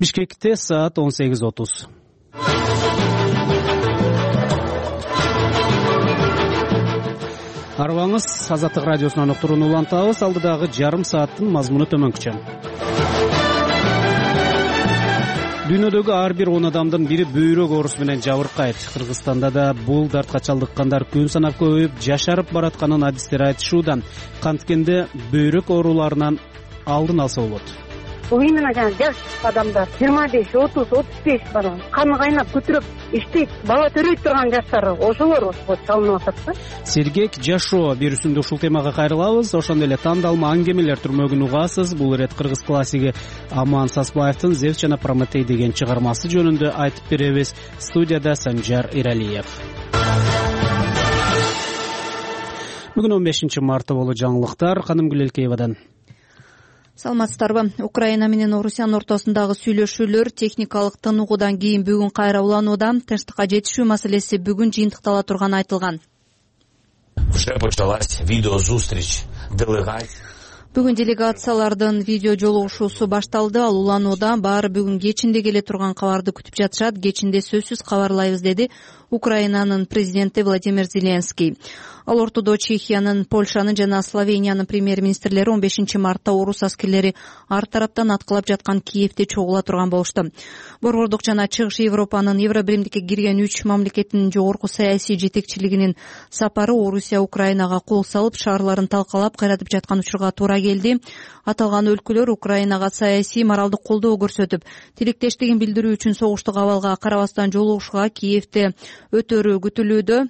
Бишкекте саат 18:30. Арыбаңыз, Азаттык радиосунан уктурууну улантабыз. Алдыдагы жарым сааттын мазмуну төмөнкүчө. Дүйнөдөгү ар бир 10 адамдын бири бөйрөк оорусу менен жабыркайт. Кыргызстанда да бул дартка чалдыккандар күн санап көбөйүп, жашарып баратканын адистер айтышууда. Канткенде бөйрөк ооруларынан алдын алса болот. Именно жаш адамдар 25, 30, 35 бала каны кайнап көтүрөп иштейт, бала төрөйт турган жаштар ошолор чалынып атат да. Сергек жашоо берүүсүндө ушул темага кайрылабыз. Ошондой эле тандалма аңгемелер түрмөгүн угасыз. Бул ирет кыргыз классиги Аман Сасбаевдин Зевс жана Прометей деген чыгармасы жөнүндө айтып беребиз. Студияда Санжар Иралиев. Бүгүн 15 март болу жаңылыктар. Канымгүл Элкеевадан. Саламатсыздарбы? Украина менен Орусиянын ортосундагы сүйлөшүүлөр техникалык тыныгуудан кийин бүгүн кайра уланууда. Тынчтыкка жетишүү маселеси бүгүн жыйынтыктала турганы айтылган. Бүгүн делегациялардын видео жолугушуусу башталды. Ал уланууда баары бүгүн кечинде келе турган кабарды күтүп жатышат. Кечинде сөзсүз кабарлайбыз, деди Украинанын президенти Владимир Зеленский. Ал ортодо Чехиянын, Польшанын жана Словениянын премьер-министрлери 15 мартта орус аскерлери ар тараптан аткылап жаткан Киевде чогула турган болушту. Борбордук жана Чыгыш Европанын Евробиримдикке кирген 3 мамлекеттин жогорку саясий жетекчилигинин сапары Орусия Украинага кол салып, шаарларын талкалап кайратып жаткан учурга туура келди. Аталган өлкөлөр Украинага саясий, моралдык колдоо көрсөтүп, тилектештигин билдирүү үчүн согуштук абалга карабастан жолугушууга Киевде өтөрү күтүлүүдө.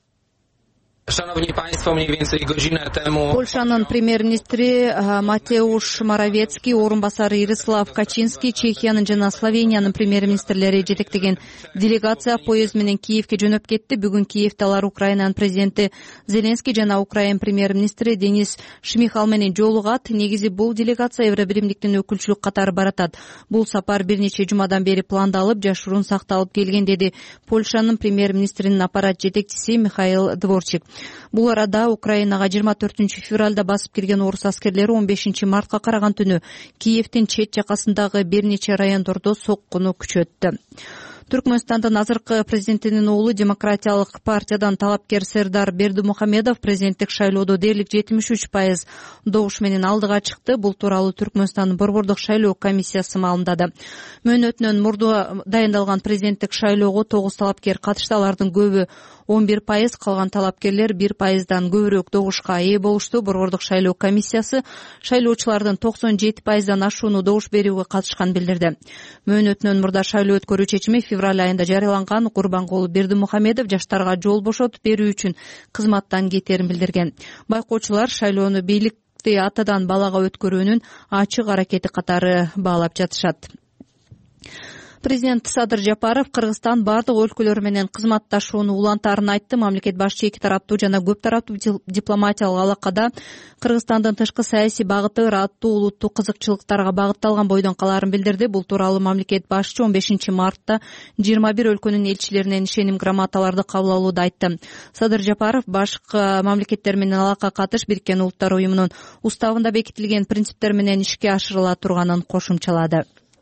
Польшанын премьер-министри Матеуш Моровецкий, орун басары Ярислав Качинский, Чехиянын жана Словениянын премьер-министрлери жетектеген делегация поезд менен Киевге жөнөп кетти. Бүгүн Киевде алар Украинанын президенти Зеленский жана Украин премьер-министри Денис Шмихал менен жолугат. Негизи бул делегация Евробиримдиктин өкүлчүлүк катары баратат. Бул сапар бир нече жумадан бери пландалып, жашыруун сакталып келген, деди Польшанын премьер-министринин аппарат жетекчиси Михаил Дворчик. Бул арада Украинага 24 февралда басып кирген орус аскерлери 15 мартка караган түнү Киевдин чет жакасындагы бир нече райондордо соккуну күчөттү. Түркмөнстандын азыркы президентинин уулу Демократиялык партиядан талапкер Сердар Бердимухамедов президенттик шайлоодо дээрлик 73% добуш менен алдыга чыкты. Бул тууралуу Түркмөнстандын борбордук шайлоо комиссиясы маалымдады. Мөөнөтүнөн мурду дайындалган президенттик шайлоого 9 талапкер катышты. Алардын көбү 11%, калган талапкерлер 1%дан көбүрөөк добушка ээ болушту. Борбордук шайлоо комиссиясы шайлоочулардын 97%дан ашууну добуш берүүгө катышканын билдирди. Мөөнөтүнөн мурда шайлоо өткөрүү чечими февраль айында жарыяланган. Курбангул Бердимухамедов жаштарга жол бошотуп берүү үчүн кызматтан кетерин билдирген. Байкоочулар шайлоону бийликти атадан балага өткөрүүнүн ачык аракети катары баалап жатышат. Президент Садыр Жапаров Кыргызстан бардык өлкөлөр менен кызматташууну улантаарын айтты. Мамлекет башчы эки тараптуу жана көп тараптуу дипломатиялык алакада Кыргызстандын тышкы саясий багыты ыраттуу улуттук кызыкчылыктарга багытталган бойдон калаарын билдирди. Бул тууралуу мамлекет башчы 15 мартта 21 өлкөнүн элчилеринен ишеним грамоталарды кабыл алууда айтты. Садыр Жапаров башкы мамлекеттер менен алака катыш Бириккен Улуттар уюмунун уставында бекитилген принциптер менен ишке ашырыла турганын кошумчалады.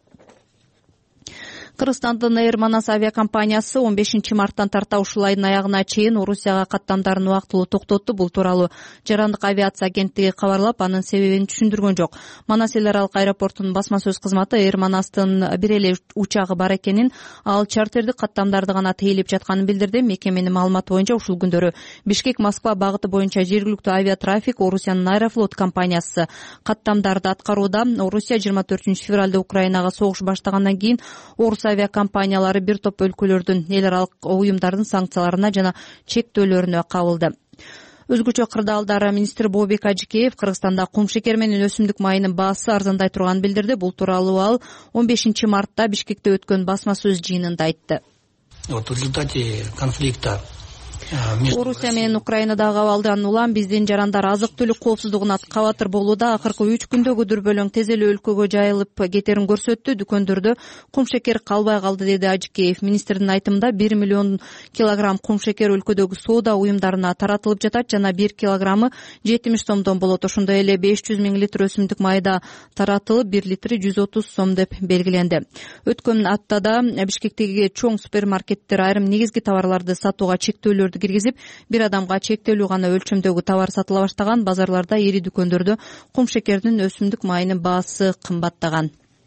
Кыргызстандын Air Manas авиакомпаниясы 15 марттан тарта ушул айдын аягына чейин Орусияга каттамдарын убактылуу токтотту. Бул тууралуу Жарандык авиация агенттиги кабарлап, анын себебин түшүндүргөн жок. Манас эл аралык аэропортунун басма сөз кызматы Air Manastын бир эле учагы бар экенин, ал чартердик каттамдарды гана тейлеп жатканын билдирди. Мекеменин маалыматы боюнча ушул күндөрү Бишкек-Москва багыты боюнча жергиликтүү авиатрафик Орусиянын Аэрофлот компаниясы каттамдарды аткарууда. Орусия 24 февралда Украинага согуш баштагандан кийин орус авиакомпаниялары бир топ өлкөлөрдүн эл аралык уюмдардын санкцияларына жана чектөөлөрүнө кабылды. Өзгөчө кырдаалдар министри Бообек Ажикеев Кыргызстанда кум шекер менен өсүмдүк майынын баасы арзандай турганын билдирди. Бул тууралуу ал 15 мартта Бишкекте өткөн басма сөз жыйынында айтты. В результате конфликта Орусия менен Украинадагы абалдан улам биздин жарандар азык түлүк коопсуздугуна кабатыр болууда. Акыркы 3 күндөгү дүрбөлөң тез эле өлкөгө жайылып кетерин көрсөттү. Дүкөндөрдө кум шекер калбай калды, деди Ажыкеев. Министрдин айтымында 1 миллион килограмм кум шекер өлкөдөгү соода уюмдарына таратылып жатат жана 1 килограммы 70 сомдон болот. Ошондой эле 500 миң литр өсүмдүк майда таратылып 1 литри 130 сом деп белгиленди. Өткөн аптада Бишкектеги чоң супермаркеттер айрым негизги товарларды сатууга чектөөлөрдү киргизип, бир адамга чектелүү гана өлчөмдөгү товар сатыла баштаган. Базарларда, ири дүкөндөрдө кум шекердин, өсүмдүк майынын баасы кымбаттаган.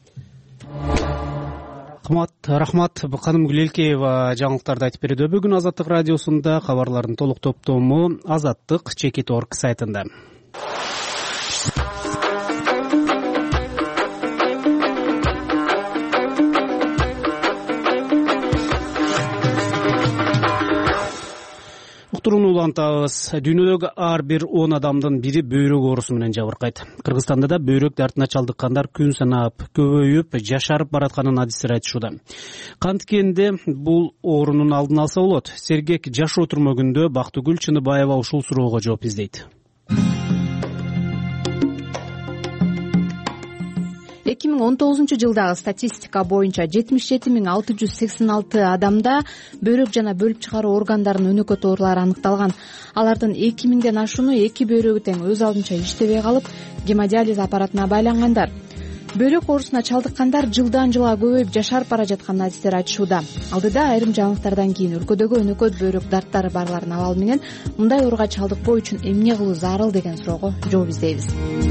Рахмат. Ханым Гүлелкеева жаңылыктарды айтып берди. Бүгүн Азаттык радиосунда кабарлардын толук топтому Азаттык.org сайтында. Уктурууну улантабыз. Дүйнөдөгү ар бир 10 адамдын бири бөйрөк оорусу менен жабыркайт. Кыргызстанда да бөйрөк дартына чалдыккандар күн санап көбөйүп, жашарып баратканын адистер айтышууда. Канткенде бул оорунун алдын алса болот. Сергек жашоо түрмөгүндө Бактыгүл Чыныбаева ушул суроого жооп издейт. 2019-жылдагы статистика боюнча 77.686 адамда бөйрөк жана бөлүп чыгаруу органдарынын өнөкөт оорулары аныкталган. Алардын 2000ден ашууну эки бөйрөгү тең өз алдынча иштебей калып, гемодиализ аппаратына байлангандар. Бөйрөк оорусуна чалдыккандар жылдан жылга көбөйүп жашарып бара жатканын адистер айтышууда. Алдыда айрым жаңылыктардан кийин өлкөдөгү өнөкөт бөйрөк дарттары барлардын абалы менен мындай ооруга чалдыкпоо үчүн эмне кылуу зарыл деген суроого жооп издейбиз.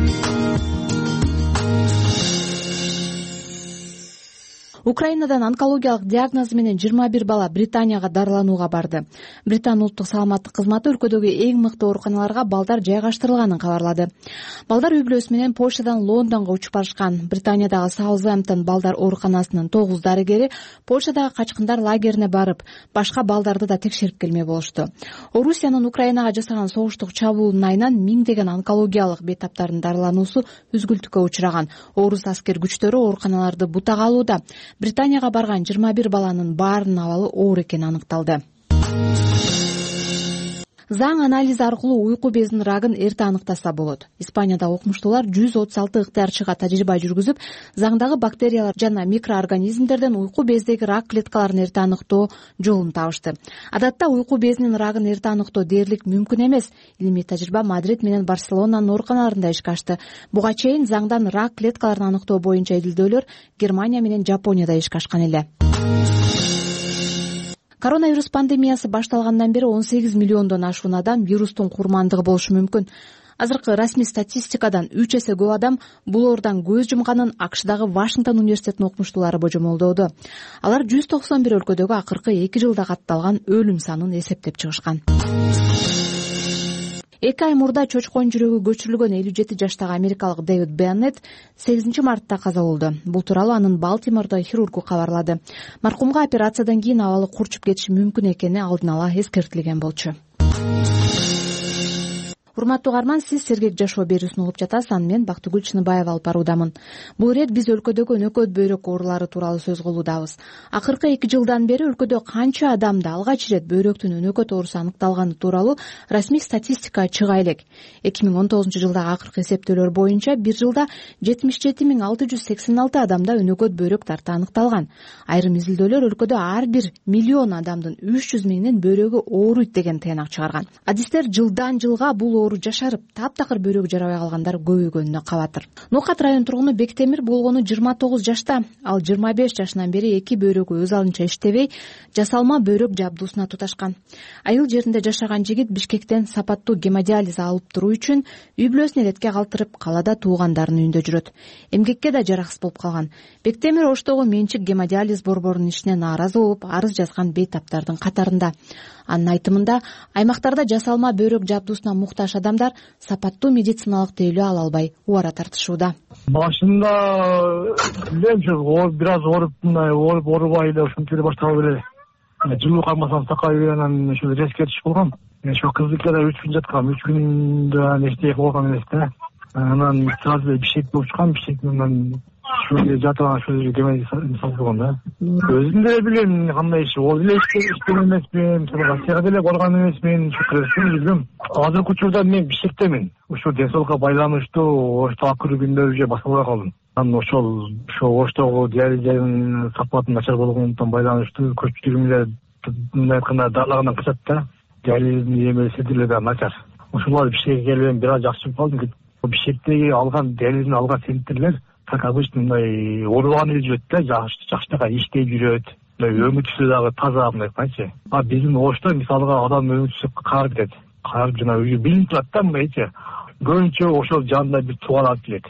Украинадан онкологиялык диагнозу менен 21 бала Британияга дарыланууга барды. Британ улуттук саламаттык кызматы өлкөдөгү эң мыкты ооруканаларга балдар жайгаштырылганын кабарлады. Балдар үй бүлөсү менен Польшадан Лондонго учуп барышкан. Британиядагы Саутгемптон балдар ооруканасынын 9 дарыгери Польшадагы качкындар лагерине барып, башка балдарды да текшерип келмек болушту. Орусиянын Украинага жасаган согуштук чабуулунун айынан миңдеген онкологиялык бейтаптардын дарылануусу үзгүлтүккө учураган. Орус аскер күчтөрү ооруканаларды бутага алууда. Британияга барган 21 баланын баарынын абалы оор экени аныкталды. Заң анализи аркылуу уйку безинин рагын эрте аныктаса болот. Испанияда окумуштуулар 136 ыктыярчыга тажрыйба жүргүзүп, заңдагы бактериялар жана микроорганизмдерден уйку бездеги рак клеткаларын эрте аныктоо жолун табышты. Адатта уйку безинин рагын эрте аныктоо дээрлик мүмкүн эмес. Илимий тажрыйба Мадрид менен Барселонанын ооруканаларында ишке ашты. Буга чейин заңдан рак клеткаларын аныктоо боюнча изилдөөлөр Германия менен Жапонияда ишке ашкан эле. Коронавирус пандемиясы башталгандан бери 18 миллиондон ашуун адам вирустун курмандыгы болушу мүмкүн. Азыркы расмий статистикадан 3 эсе көп адам бул оорудан көз жумганын АКШдагы Вашингтон университетинин окумуштуулары божомолдоодо. Алар 191 өлкөдөгү акыркы 2 жылда катталган өлүм санын эсептеп чыгышкан. 2 ай мурда чочконун жүрөгү көчүрүлгөн 57 жаштагы америкалык Дэвид Беннет 8 мартта каза болду. Бул тууралуу анын Балтимордо хирургу кабарлады. Маркумга операциядан кийин абалы курчуп кетиши мүмкүн экени алдын ала эскертилген болчу. Урматтуу угарман, сиз Сергек жашоо берүүсүн угуп жатасыз. Аны мен Бактыгүл Чыныбаева алып баруудамын. Бул ирет биз өлкөдөгү өнөкөт бөйрөк оорулары тууралуу сөз кылуудабыз. Акыркы 2 жылдан бери өлкөдө канча адамда алгач ирет бөйрөктүн өнөкөт оорусу аныкталганы тууралуу расмий статистика чыга элек. 2019-жылдагы акыркы эсептөөлөр боюнча бир жылда 77.686 адамда өнөкөт бөйрөк дарты аныкталган. Айрым изилдөөлөр өлкөдө ар бир миллион адамдын 300 миңинин бөйрөгү ооруйт деген тыянак чыгарган. Адистер жылдан жылга бул оору жашарып, таптакыр бөйрөгү жарабай калгандар көбөйгөнүнө кабатыр. Нукат район тургуну Бектемир болгону 29 жашта. Ал 25 жашынан бери эки бөйрөгү өз алдынча иштебей, жасалма бөйрөк жабдуусуна туташкан. Айыл жеринде жашаган жигит Бишкектен сапаттуу гемодиализ алып туруу үчүн үй бүлөсүн эретке калтырып, калада туугандарынын үйүндө жүрөт. Эмгекке да жараксыз болуп калган. Бектемир Оштогу менчик гемодиализ борборунун ишине нааразы болуп, арыз жазган бейтаптардын катарында. Анын айтымында, аймактарда жасалма бөйрөк жабдуусуна муктаж адамдар сапаттуу медициналык тейлөө ала албай убара тартышууда. Башында бир аз оорубай эле ушинтип эле башталып эле жылуу кармасам сакай анан ошо резко түшүп калгам. Ошо кыздыкта 3 күн жаткам, 3 күндө эчтеке болгон эмес да. Анан сразу бишек болуп чыккан, бишектен ушул жатып ушул жерге мисал болгондо өзүм деле билем кандай иш, ол деле иштеген эмесмин, мисалы Россияга деле барган эмесмин, ушу Кыргызстанда жүргөм. Азыркы учурда мен Бишкектемин. Ушул ден соолукка байланыштуу Ошто акыркы күндөрү же башкалай калдым. Анан ошол Оштогу диализдин сапаты начар болгондуктан байланыштуу көпчүлүгүм эле мындай айтканда дарлагандан качат да. Диализдин эмеси деле да начар. Ошолар Бишкекке келген бир аз жакшы болуп калдым. Бишкектеги алган диализдин алган центтерлер как обычно мындай оорубаган эле жүрөт да, жакшынакай иштей жүрөт. Өмү түшү дагы таза мындай кайчы. А биздин Ошто мисалга адам өмү түшүп каарып кетет. Каарып жана өзү билинип турат да мындайчы. Көбүнчө ошол жанында бир тууган алып келет.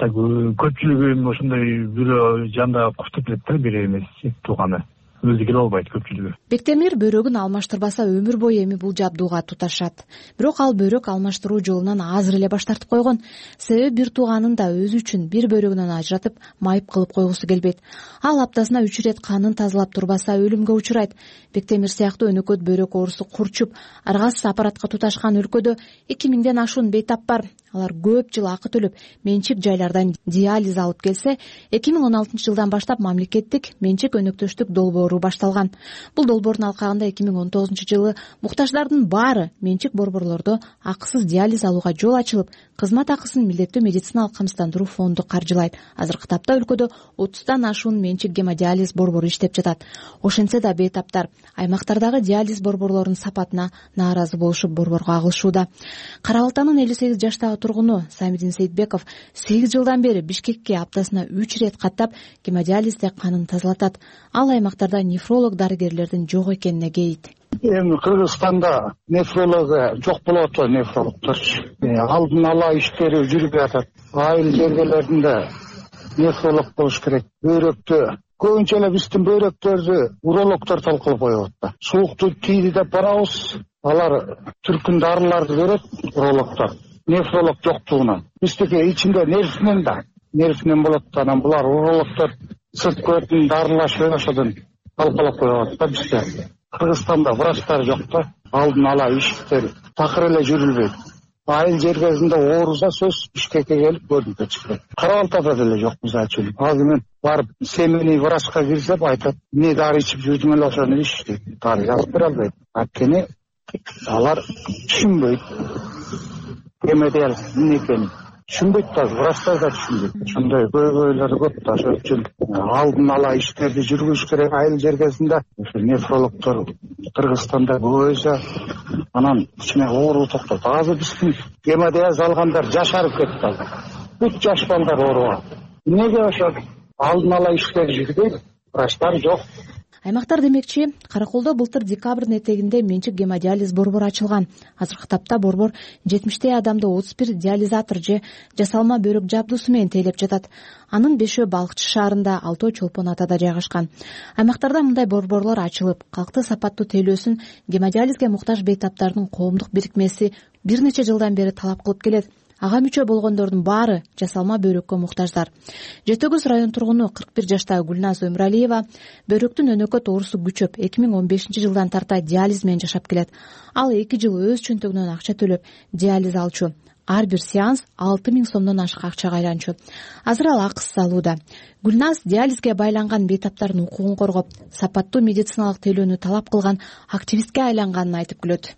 Көпчүлүгү ошондой бирөө жанында куштап келет да, бир эмеси тууганы. Өзү келе албайт көпчүлүгү. Бектемир бөөрөгүн алмаштырбаса өмүр бою эми бул жабдууга туташат. Бирок ал бөөрөк алмаштыруу жолунан азыр эле баш тартып койгон. Себеби бир тууганын да өзү үчүн бир бөөрөгүнөн ажыратып майып кылып койгусу келбейт. Ал аптасына 3 ирет канын тазалап турбаса өлүмгө учурайт. Бектемир сыяктуу өнөкөт бөөрөк оорусу курчуп, аргасыз аппаратка туташкан өлкөдө 2000ден ашуун бейтап бар. Алар көп жыл акы төлөп, менчик жайлардан диализ алып келсе, 2016 жылдан баштап мамлекеттик менчик өнөктөштүк долбоору башталган. Бул долбоордун алкагында 2019 жылы муктаждардын баары менчик борборлордо акысыз диализ алууга жол ачылып, кызмат акысын милдеттүү медициналык камсыздандыруу фонду каржылайт. Азыркы тапта өлкөдө 30тан ашуун менчик гемодиализ борбору иштеп жатат. Ошентсе да бейтаптар аймактардагы диализ борборлорунун сапатына нааразы болушуп борборго агылышууда. Кара Балтанын 58 жаштагы тургуну Самидин Сейитбеков 8 жылдан бери Бишкекке аптасына 3 ирет каттап гемодиализде канын тазалатат. Ал аймактарда нефролог дарыгерлердин жок экенине кейит. Эми Кыргызстанда нефролог жок болуп атат, нефрологторчу. Алдын ала иштери жүрүп жатат. Айыл жергелеринде нефролог болуш керек. Бөөрөктө көбүнчө эле биздин бөөрөктөрдү урологдор талкалап коюп атат. Суукту тийди деп барабыз. Алар түркүн дарыларды берет, урологдор. Нефролог жоктугунан. Биздики ичинде нервинен болот. Анан булар урологдор сырт көтүн дарылашып ошодон талкалап коюп атат бизде. Кыргызстанда врачтар жок да, алдын ала иштер такыр эле жүрүлбөйт. Айыл жергесинде ооруза сөз Бишкекке келип көрүнүп чыгат. Кара Балтада деле жок мисалы үчүн. Азыр мен барып семейный врачка кирсем айтат, эмне дары ичип жүрдүң эле ошону ич дейт. Дары жазып бере албайт. Анткени алар түшүнбөйт. Гемодиализ эмне экенин түшүнбөйт да, врачтар да түшүнбөйт. Ошондой көйгөйлөр көп да, ошон үчүн алдын ала иштерди жүргүзүш керек айыл жергесинде. Ошо нефрологдор Кыргызстанда көбөйсө, анан кичине оору токтойт. Азыр биздин гемодиализ алгандар жашарып кетти. Бүт жаш балдар ооруган. Эмнеге ошо алдын ала иштер жүрбөйт, врачтар жок. Аймактар демекчи, Караколдо былтыр декабрдын этегинде менчик гемодиализ борбору ачылган. Азыркы тапта борбор 70 адамды 31 диализатор же жасалма бөөрөк жабдуусу менен тейлеп жатат. Анын 5-өө Балыкчы шаарында, 6-өө Чолпон Атада жайгашкан. Аймактарда мындай борборлор ачылып, калкты сапаттуу тейлөөсүн гемодиализге муктаж бейтаптардын коомдук бирикмеси бир нече жылдан бери талап кылып келет. Ага мүчө болгондордун баары жасалма бөөрөккө муктаждар. Жетөгүз район тургуну 41 жаштагы Гүлназ Өмүралиева бөөрөктүн өнөкөт оорусу күчөп 2015 жылдан тарта диализ менен жашап келет. Ал 2 жыл өз чөнтөгүнөн акча төлөп диализ алчу. Ар бир сеанс 6000 сомдон ашык акчага айланчу. Азыр ал акысыз алууда. Гүлназ диализге байланган бейтаптардын укугун коргоп, сапаттуу медициналык тейлөөнү талап кылган активистке айланганын айтып күлөт.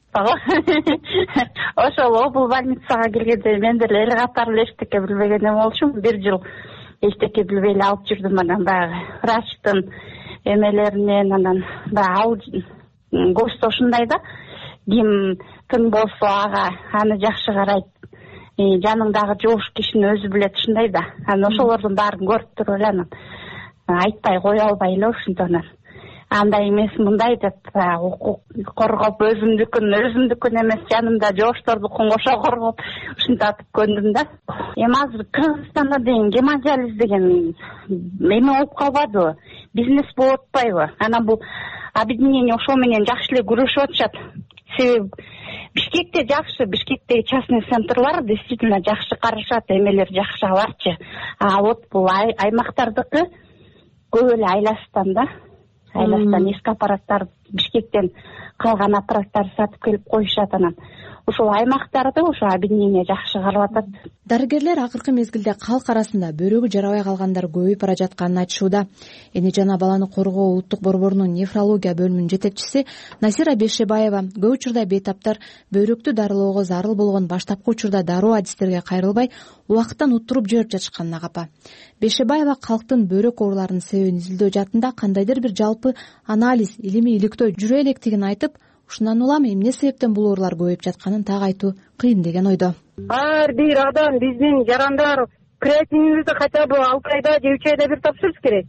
Ошол обул больницага келгенде мен деле эл катары эле эчтеке билбеген эме болчумун. 1 жыл эчтеке билбей эле алып жүрдүм. Анан баягы врачтын эмелеринен, анан баягы көбүсү ушундай да, ким тың болсо ага аны жакшы карайт. Жаныңдагы жоош кишини өзү билет, ушундай да. Анан ошолордун баарын көрүп туруп эле анан айтпай кое албай эле ушундан. Андай эмес мындай деп укук коргоп, өзүмдүкүн эмес, жанымда жооштордукун кошо коргоп ушинтип көндүм да. Эми азыр Кыргызстанда деген гемодиализ деген эме болуп калбадыбы? Бизнес болуп атпайбы? Анан бул объединение ошол менен жакшы эле күрөшүп атышат. Себеби Бишкекте жакшы, Бишкектеги частный центрлар действительно жакшы карашат, эмелер жакшы аларчы. А вот бул аймактардыкы көп эле айластан да. Айластан эски аппараттар Бишкектен калган аппараттарды сатып келип коюшат. Анан ушул аймактарда ошо объединение жакшы карап атат. Дарыгерлер акыркы мезгилде калк арасында бөйрөгү жарабай калгандар көбөйүп бара жатканын айтышууда. Эне жана баланы коргоо улуттук борборунун нефрология бөлүмүнүн жетекчиси Насира Бешебаева көп учурда бейтаптар бөйрөктү дарылоого зарыл болгон баштапкы учурда дароо адистерге кайрылбай убакыттан уттуруп жиберип жатышканына капа. Бешебаева калктын бөйрөк ооруларынын себебин изилдөө жаатында кандайдыр бир жалпы анализ, илимий иликтөө жүрө электигин айтып, ушундан улам эмне себептен бул оорулар көбөйүп жатканын так айтуу кыйын деген ойдо. Ар бир адам биздин жарандар креатинибизди хотя бы 6 айда же 3 айда бир тапшырыш керек.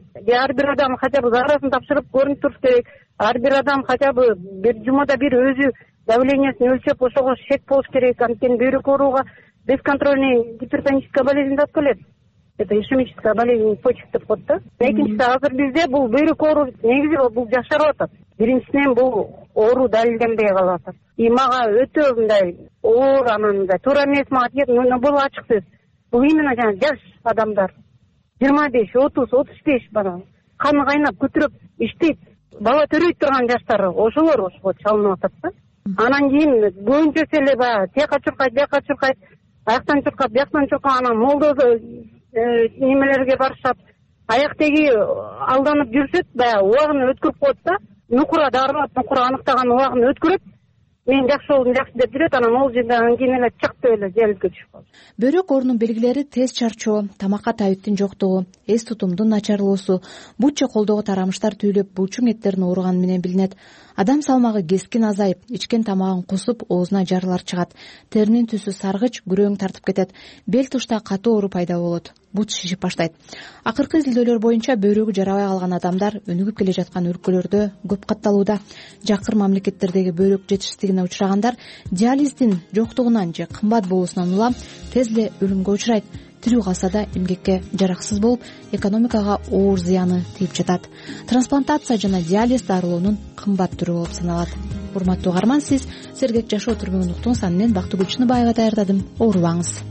Ар бир адам хотя бы зарасын тапшырып көрүнүп туруш керек. Ар бир адам хотя бы бир жумада бир өзү давлениесин өлчөп ошого шек болуш керек. Анткени бөйрөк ооруга бесконтрольный гипертоническая болезнь деп келет. Это ишемическая болезнь почек деп коет да. Экинчиси азыр бизде бул бөйрөк оору негизи бул жашарып атат. Биринчисинен бул оору далилденбей калып атат. И мага өтө мындай оор, анан мындай туура эмес мага тиет, но бул ачык сөз. Бул именно жана жаш адамдар 25, 30, 35 бана каны кайнап көтүрөп иштейт, бала төрөйт турган жаштар ошолор ошого чалынып атат да. Анан кийин көбүнчөсү эле баягы тияка чуркайт, аяктан чуркап, бияктан чуркап, анан молдо немелерге барышат. Аяк теги алданып жүрүшөт, баягы убагын өткөрүп коет да. Нукура дарылап, нукура аныктаган убагын өткөрөт. Мен жакшы болдум, жакшы деп жүрөт, анан ол жерден кийин эле чыкты эле желге түшүп калат. Бөйрөк оорунун белгилери тез чарчоо, тамакка табиттин жоктугу, эс тутумдун начарлоосу, бут же колдогу тарамыштар түйүлүп, булчуң эттерин ооруганы менен билинет. Адам салмагы кескин азайып, ичкен тамагын кусуп, оозуна жарылар чыгат. Теринин түсү саргыч, күрөң тартып кетет. Бел тушта катуу оору пайда болот. Бут шишип баштайт. Акыркы изилдөөлөр боюнча бөйрөгү жарабай калган адамдар өнүгүп келе жаткан өлкөлөрдө көп катталууда. Жакыр мамлекеттердеги бөйрөк жетишсиздигине учурагандар диализдин жоктугунан же кымбат болуусунан улам тез эле өлүмгө учурайт. Тирүү калса да эмгекке жараксыз болуп, экономикага оор зыяны тийип жатат. Трансплантация жана диализ дарылоонун кымбат түрү болуп саналат. Урматтуу угарман, сиз сергек жашоо түрмөгүн уктуңуз. Мен Бактыгүл Чыныбаева даярдадым. Оорубаңыз.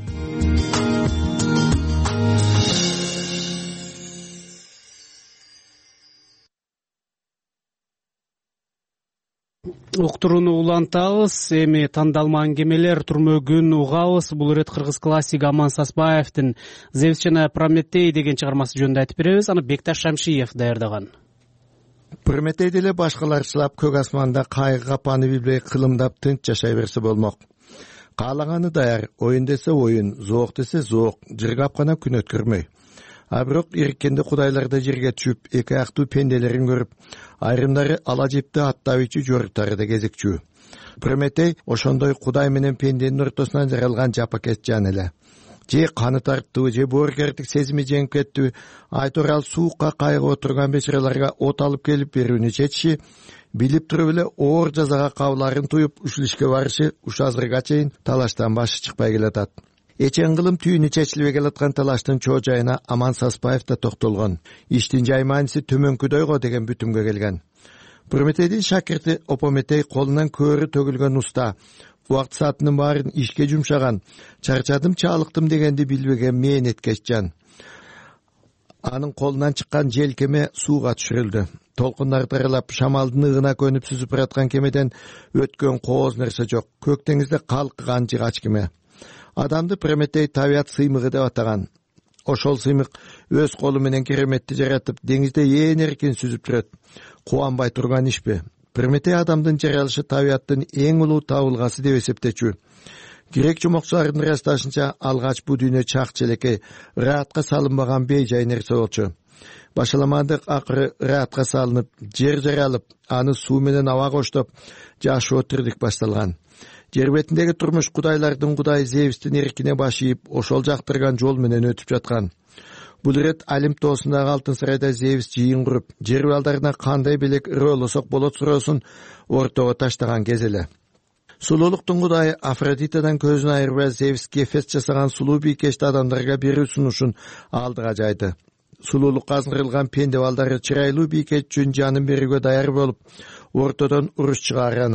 Уктурууну улантабыз. Эми тандалма аңгемелер түрмөгүн угабыз. Бул ирет кыргыз классик Аман Сасбаевдин Зевс жана Прометей деген чыгармасы жөнүндө айтып беребиз. Аны Бекташ Шамшиев даярдаган. Прометей деле башкаларчылап көк асманда кайгы капаны билбей кылымдап тынч жашай берсе болмок. Каалаганы даяр, оюн десе оюн, зоок десе зоок, жыргап гана күн өткөрмөй. А бирок ириккенде кудайларда жерге түшүп, эки аяктуу пенделерин көрүп, айрымдары ала жепти аттабычы жоруктары да кезекчүү. Прометей ошондой кудай менен пенденин ортосунан жаралган жапакес жан эле. Же каны тарттыбы, же боорукердик сезими жеңип кеттиби, айтор суукка кайгып отурган бечараларга от алып келип берүүнү чечиши, билип туруп эле оор жазага кабыларын туюп ушул ишке барышы ушу азырга чейин талаштан башы чыкпай келатат. Эчен кылым түйүнү чечилбей келаткан талаштын чоо жайына Аман Сасбаев да токтолгон. Иштин жаймааниси төмөнкүдөйго деген бүтүмгө келген. Прометейдин шакирти Опометей колунан көөрү төгүлгөн уста, убакыт саатынын баарын ишке жумшаган, чарчадым чаалыктым дегенди билбеген мээнеткеч жан. Анын колунан чыккан жел кеме сууга түшүрүлдү. Толкундар таралап, шамалдын ыгына көнүп сүзүп бараткан кемеден өткөн кооз нерсе жок. Көк деңизде калкыган жыгач кеме. Адамды Прометей табият сыймыгы деп атаган. Ошол сыймык өз колу менен кереметти жаратып, деңизде ээн эркин сүзүп турат. Кубанбай турган ишпи? Прометей адамдын жаралышы табияттын эң улуу табылгасы деп эсептечү. Грек жумокчуларынын ырасташынча алгач бул дүйнө чак челекей, ыраатка салынбаган бейжай нерсе болчу. Башаламандык акыры ыраатка салынып, жер жаралып, аны суу менен аба коштоп, жашоо тирдик башталган. Жер бетиндеги турмуш кудайлардын кудай Зевстин эркине баш ийип, ошол жактырган жол менен өтүп жаткан. Бул ирет Олимп тоосундагы алтын сарайда Зевс жыйын куруп, жер балдарына кандай белек ырыолосок болот суроосун ортого таштаган кез эле. Сулуулуктун кудайы Афродитадан көзүн айырбай Зевс кефес жасаган сулуу бийкечти адамдарга берүү сунушун алдыга жайды. Сулуулукка азгырылган пенде балдары чырайлуу бийкеч үчүн жанын берүүгө даяр болуп, ортодон уруш чыгаары анык.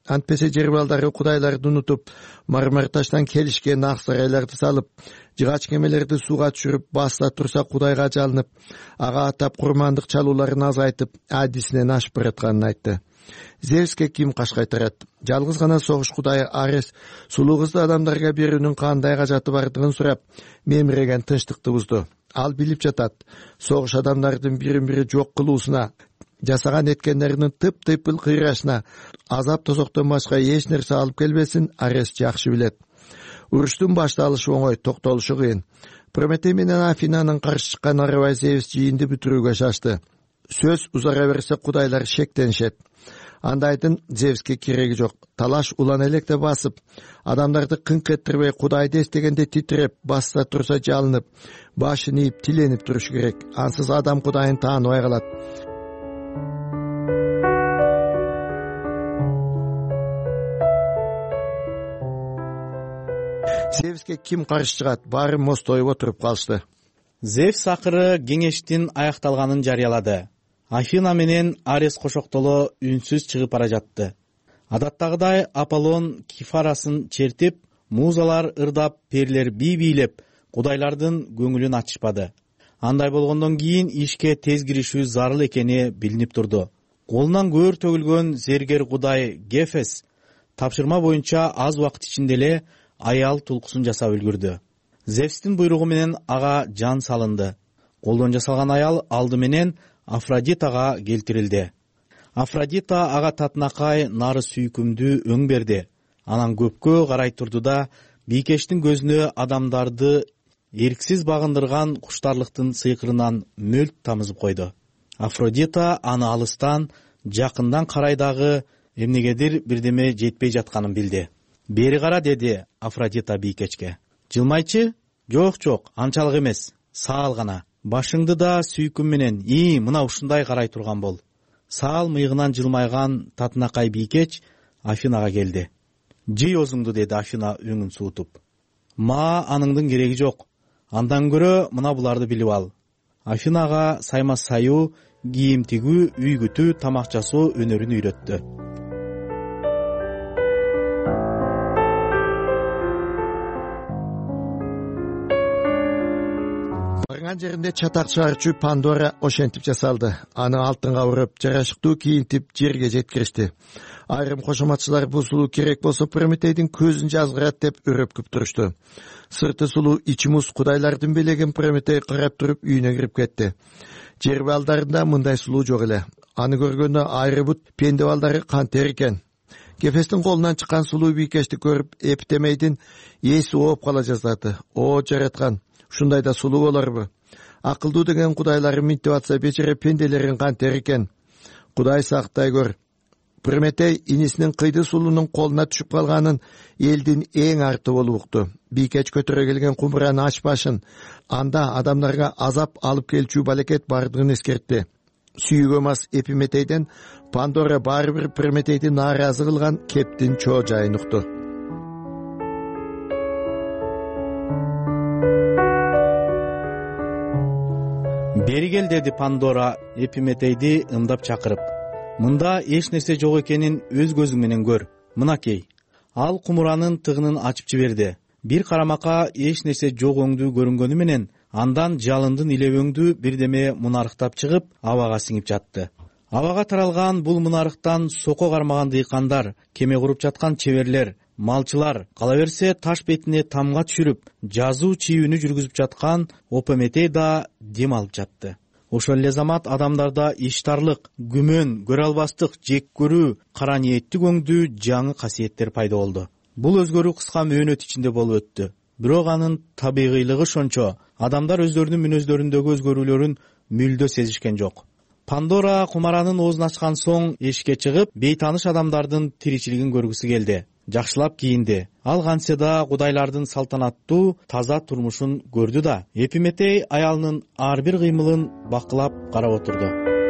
антпесе жер балдары кудайларды унутуп мармар таштан келишкен ак сарайларды салып, жыгач кемелерди сууга түшүрүп, басса турса кудайга жалынып, ага атап курмандык чалууларын азайтып, адисинен ашып баратканын айтты. Зевске ким каш кайтарат? Жалгыз гана согуш кудайы Арес сулуу кызды адамдарга берүүнүн кандай кажаты бардыгын сурап, мемиреген тынчтыкты бузду. Ал билип жатат, согуш адамдардын бирин-бири жок кылуусуна, жасаган эткендеринин тып-тыйпыл кыйрашына азап тозоктон башка эч нерсе алып келбесин Арес жакшы билет. Уруштун башталышы оңой, токтолушу кыйын. Прометей менен Афинанын каршы чыккан арабай Зевс жыйынды бүтүрүүгө шашты. Сөз узара берсе кудайлар шектенишет. Андайдын Зевске кереги жок. Талаш улан электе басып, адамдарды кыңк этирбей, кудайды эстегенде титиреп, басса турса жалынып, башын ийип, тиленип туруш керек. Ансыз адам кудайын тааныбай калат. Зевске ким каршы чыгат? Баары мостоюп отуруп калышты. Зевс акыры кеңештин аякталганын жарыялады. Афина менен Арес кошоктоло үнсүз чыгып бара жатты. Адаттагыдай Аполлон кифарасын чертип, музалар ырдап, перлер бийлеп, кудайлардын көңүлүн ачышпады. Андай болгондон кийин ишке тез киришүү зарыл экени билинип турду. Колунан көөр төгүлгөн зергер кудай Гефес тапшырма боюнча аз убакыт ичинде эле аял тулкусун жасап үлгүрдү. Зевстин буйругу менен ага жан салынды. Колдон жасалган аял алды менен Афродитага келтирилди. Афродита ага татынакай нары сүйкүмдүү өң берди. Анан көпкө карай турду да бийкештин көзүнө адамдарды эрксиз багындырган куштарлыктын сыйкырынан мөлт тамызып койду. Афродита аны алыстан, жакындан карай дагы эмнегедир бирдеме жетпей жатканын билди. Бери кара, деди Афродита бийкечке. Жылмайчы? Жок, анчалык эмес, саал гана. Башыңды да сүйкүм менен, мына ушундай карай турган бол. Саал мыйгынан жылмайган татынакай бийкеч Афинага келди. Жый өзүңдү, деди Афина өңүн суутуп. Аныңдын кереги жок. Андан көрө мына буларды билип ал. Афинага сайма саюу, кийим тигүү, үй күтүү, тамак жасоо өнөрүн үйрөттү. Жеринде чатак чыгарчу Пандора ошентип жасалды. Аны алтынга урап, жарашыктуу кийинтип жерге жеткиришти. Айрым кошоматчылар бул сулуу керек болсо Прометейдин көзүн жазгырат деп өрөпкүп турушту. Сырты сулуу, ичи муз кудайлардын белеген Прометей карап туруп үйүнө кирип кетти. Жер балдарында мындай сулуу жок эле. Аны көргөндө айрыбут пенде балдары кантер экен. Гефестин колунан чыккан сулуу бийкечти көрүп, Эптемейдин эси ооп кала жаздады. О жараткан, ушундай да сулуу болорбу? Акылдуу деген кудайлары минтип атса, бечере пенделерин кантер экен. Кудай сактай көр. Прометей инисинин кыйды сулуунун колуна түшүп калганын элдин эң арты болуп укту. Бийкеч көтөрө келген кумураны ачпашын, анда адамдарга азап алып келчү балекет бардыгын эскертти. Сүйүүгө мас Эпиметейден Пандора баары бир Прометейди нааразы кылган кептин чоо жайын укту. Бери кел, деди Пандора Эпиметейди ымдап чакырып. Мында эч нерсе жок экенин өз көзүң менен көр. Мынакей. Ал кумуранын тыгынын ачып жиберди. Бир карамакка эч нерсе жок өңдүү көрүнгөнү менен андан жалындын илеп өңдүү бирдеме мунарыктап чыгып абага сиңип жатты. Абага таралган бул мунарыктан соко кармаган дыйкандар, кеме куруп жаткан чеберлер, малчылар, кала берсе таш бетине тамга түшүрүп, жазуу чийүүнү жүргүзүп жаткан Опометей да дем алып жатты. Ошол эле замат адамдарда иштарлык, күмөн, көрө албастык, жек көрүү, кара ниеттик өңдүү жаңы касиеттер пайда болду. Бул өзгөрүү кыска мөөнөт ичинде болуп өттү. Бирок анын табигыйлыгы ошончо, адамдар өздөрүнүн мүнөздөрүндөгү өзгөрүүлөрүн мүлдө сезишкен жок. Пандора кумаранын оозун ачкан соң эшикке чыгып, бейтаныш адамдардын тиричилигин көргүсү келди. Жакшылап кийинди. Ал кантсе да кудайлардын салтанаттуу, таза турмушун көрдү да, Эпиметей аялынын ар бир кыймылын бакылап карап отурду.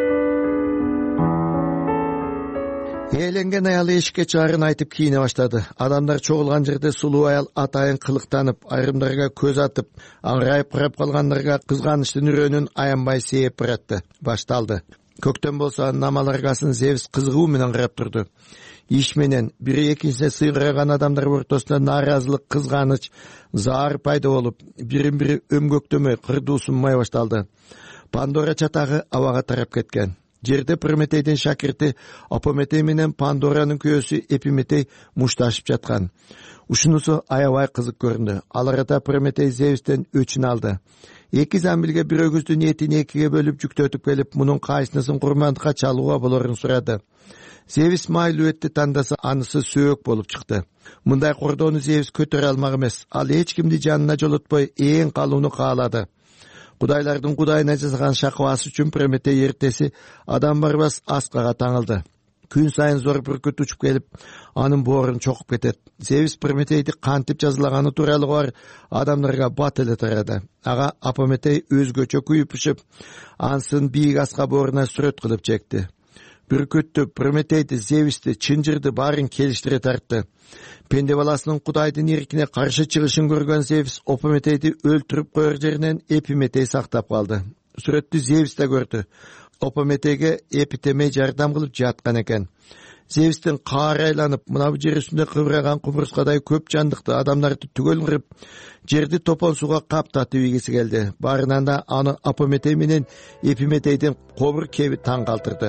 Ээленген аялы эшикке чыгарын айтып кийине баштады. Адамдар чогулган жерде сулуу аял атайын кылыктанып, айрымдарга көз атып, аңырайып карап калгандарга кызганычтын үрөөнүн аянбай сээп баратты. Башталды. Көктөн болсо намаларгасын Зевс кызыгуу менен карап турду. иш менен бири экинчисине сыйгыраган адамдар ортосунда нааразылык, кызганыч, заар пайда болуп, бирин бири өмгөктөмөй, кырдуу сунмай башталды. Пандора чатагы абага тарап кеткен. Жерде Прометейдин шакирти Апометей менен Пандоранын күйөөсү Эпиметей мушташып жаткан. Ушунусу аябай кызык көрүндү. Ал арада Прометей Зевстен өчүн алды. Эки замбилге бир өгүздүн этин экиге бөлүп жүктөтүп келип, мунун кайсынысын курмандыкка чалууга болорун сурады. Зевс майлуу этти тандаса, анысы сөөк болуп чыкты. Мындай кордоону Зевс көтөрө алмак эмес. Ал эч кимди жанына жолотпой эң калууну каалады. Кудайлардын кудайына жасаган шакыбасы үчүн Прометей эртеси адам барбас аскага таңылды. Күн сайын зор бүркүт учуп келип, анын боорун чокуп кетет. Зевс Прометейди кантип жазалаганы тууралуу бар адамдарга бат эле тарады. Ага Апометей өзгөчө күйүп-пышып, ансын бийик аска бооруна сүрөт кылып чекти. Бүркүттү, Прометейди, Зевсти, чынжырды баарын келиштире тартты. Пенде баласынын кудайдын эркине каршы чыгышын көргөн Зевс Апометейди өлтүрүп коер жеринен Эпиметей сактап калды. Сүрөттү Зевс да көрдү. Апометейге Эпитемей жардам кылып жаткан экен. Зевстин каары айланып, мына бу жер үстүндө кыбыраган кумурскадай көп жандыкты адамдарды түгөл кырып, жерди топон сууга каптатып ийгиси келди. Баарынан да аны Апометей менен Эпиметейдин кобур кеби таң калтырды.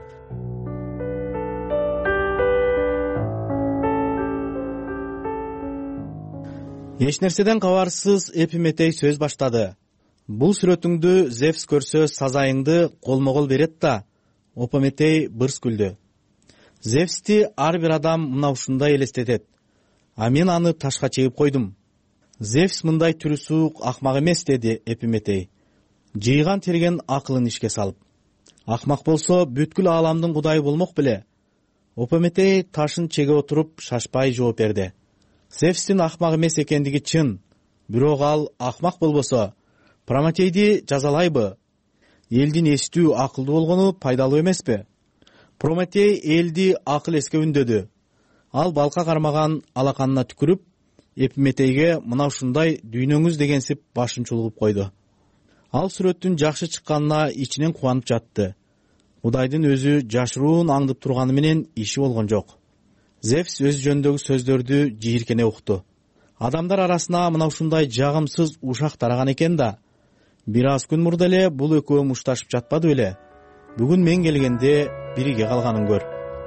Эч нерседен кабарсыз Эпиметей сөз баштады. Бул сүрөтүңдү Зевс көрсө сазайыңды колмо-кол берет да. Апометей бырс күлдү. Зевсти ар бир адам мына ушундай элестетет. А мен аны ташка чегип койдум. Зевс мындай түрү суук акмак эмес, деди Эпиметей. Жыйган терген акылын ишке салып. Акмак болсо бүткүл ааламдын кудайы болмок беле. Апометей ташын чеге отуруп шашпай жооп берди. Зевстин акмак эмес экендиги чын. Бирок ал акмак болбосо Прометейди жазалайбы? Элдин эстүү акылдуу болгону пайдалуу эмеспи? Прометей элди акыл эске үндөдү. Ал балка кармаган алаканына түкүрүп, Эпиметейге мына ушундай дүйнөңүз дегенсип башын чулгуп койду. Ал сүрөттүн жакшы чыкканына ичинен кубанып жатты. Кудайдын өзү жашыруун аңдып турганы менен иши болгон жок. Зевс өз жөнүндөгү сөздөрдү жийиркене укту. Адамдар арасына мына ушундай жагымсыз ушак тараган экен да. Бир аз күн мурда эле бул экөө мушташып жатпады беле? Бүгүн мен келгенде бириге калганын көр.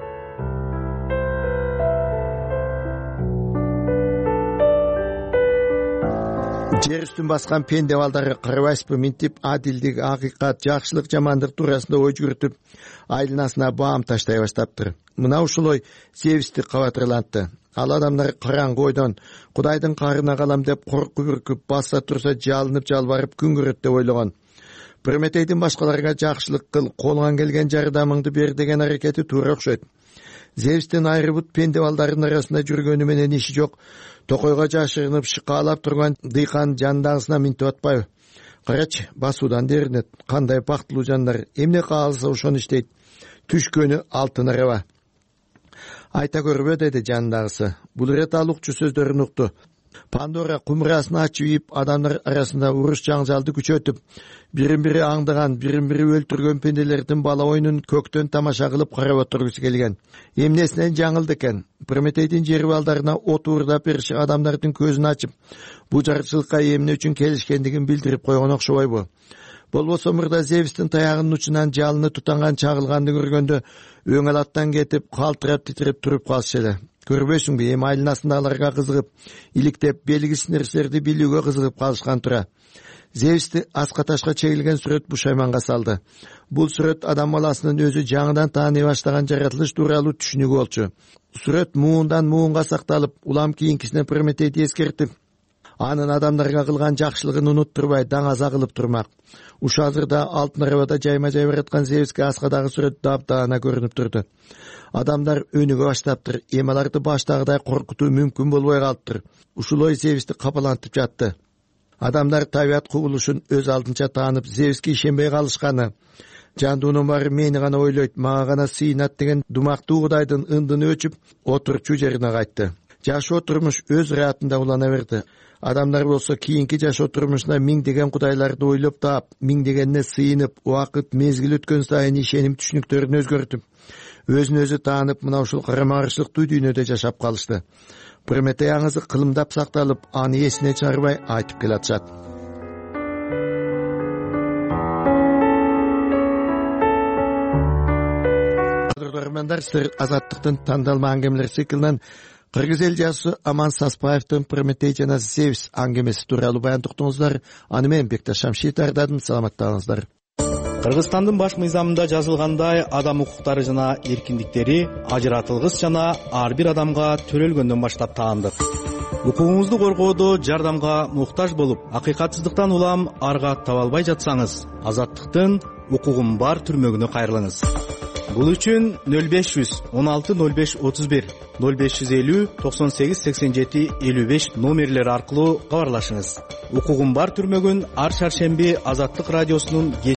Жер үстүн баскан пенде балдары карабайсызбы, минтип адилдик, акыйкат, жакшылык, жамандык туурасында ой жүгүртүп, айланасына баам таштай баштаптыр. Мына ушулой Зевсти кабатырлантты. Ал адамдар караңгы ойдон Кудайдын каарына калам деп коркуп үркүп, баса турса жалынып жалбарып күн көрөт деп ойлогон. Прометейдин башкаларга жакшылык кыл, колуңан келген жардамыңды бер деген аракети туура окшойт. Зевстин айрыбут пенде балдардын арасында жүргөнү менен иши жок. Токойго жашырынып шыкаалап турган дыйкан жандагысына минтип атпайбы? Карачы, басуудан деринет. Кандай бактылуу жандар, эмне кааласа ошону иштейт. Түшкөнү алтын араба. Айта көрбө, деди жандагысы. Бул ирет ал укчу сөздөрүн укту. Пандора кумурасын ачып ийип, адамдар арасында уруш жаңжалды күчөтүп, бирин-бири аңдыган, бирин-бири өлтүргөн пенделердин бала оюнун көктөн тамаша кылып карап отургусу келген. Эмнесинен жаңылды экен? Прометейдин жер балдарына от уурдап бериши адамдардын көзүн ачып, бул жарчылыкка эмне үчүн келишкендигин билдирип койгон окшобойбу? Болбосо мурда Зевстин таягынын учунан жалыны тутанган чагылганды көргөндө өң алаттан кетип, калтырап титиреп туруп калышы эле. Көрбөйсүңбү, эми айланасындагыларга кызыгып, иликтеп, белгисиз нерселерди билүүгө кызыгып калышкан тура. Зевсти аска ташка чегилген сүрөт бушайманга салды. Бул сүрөт адам баласынын өзү жаңыдан тааный баштаган жаратылыш тууралуу түшүнүгү болчу. Сүрөт муундан муунга сакталып, улам кийинкисине Прометейди эскертип, анын адамдарга кылган жакшылыгын унуттурбай даңаза кылып турмак. Ушул азырда алтын арабада жайма-жай бараткан Зевске аскадагы сүрөт дапдаана көрүнүп турду. Адамдар өнүгө баштаптыр. Эми аларды баштагыдай коркутуу мүмкүн болбой калыптыр. Ушулой Зевсти капалантып жатты. Адамдар табият кубулушун өз алдынча таанып, Зевске ишенбей калышканы, жандуунун баары мени гана ойлойт, мага гана сыйынат деген думактуу кудайдын ындыны өчүп, отурчу жерине кайтты. Жашоо турмуш өз ыраатында улана берди. Адамдар болсо кийинки жашоо турмушуна миңдеген кудайларды ойлоп таап, миңдегенине сыйынып, убакыт мезгил өткөн сайын ишеним түшүнүктөрүн өзгөртүп, өзүн өзү таанып мына ушул карама-каршылыктуу дүйнөдө жашап калышты. Прометей аңызы кылымдап сакталып, аны эсине чыгарбай айтып келатышат. Сыр азаттыктын тандалма аңгемелер циклинен кыргыз эл жазуусу Аман Саспаевдин Прометей жана Зевс аңгемеси тууралуу баян уктуңуздар. Аны менен Бекташ Шамшиев даярдадым. Саламаттаңыздар. Кыргызстандын баш мыйзамында жазылгандай, адам укуктары жана эркиндиктери ажыратылгыс жана ар бир адамга төрөлгөндөн баштап таандык. Укугуңузду коргоодо жардамга муктаж болуп, акыйкатсыздыктан улам арга таба албай жатсаңыз, азаттыктын укугум бар түрмөгүнө кайрылыңыз. Бул үчүн 0516-05-31, 0550-98-87-55 номерлери аркылуу кабарлашыңыз. Укугум бар түрмөгүн ар шаршемби Азаттык радиосунун